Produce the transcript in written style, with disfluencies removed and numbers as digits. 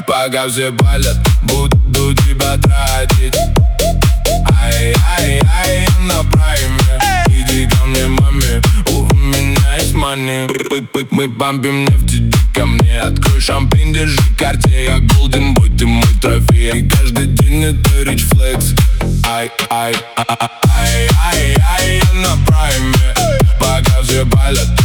пока все палят, буду тебя тратить. Ай-ай-ай, на прайме. Иди ко мне, маме, у меня есть money. Мы бомбим нефть, иди ко мне. Открой шампинь, держи карте. Я голден бой, ты мой трофей. И каждый день это рич флекс. Ай-ай-ай-ай-ай, на прайме. Пока все палят,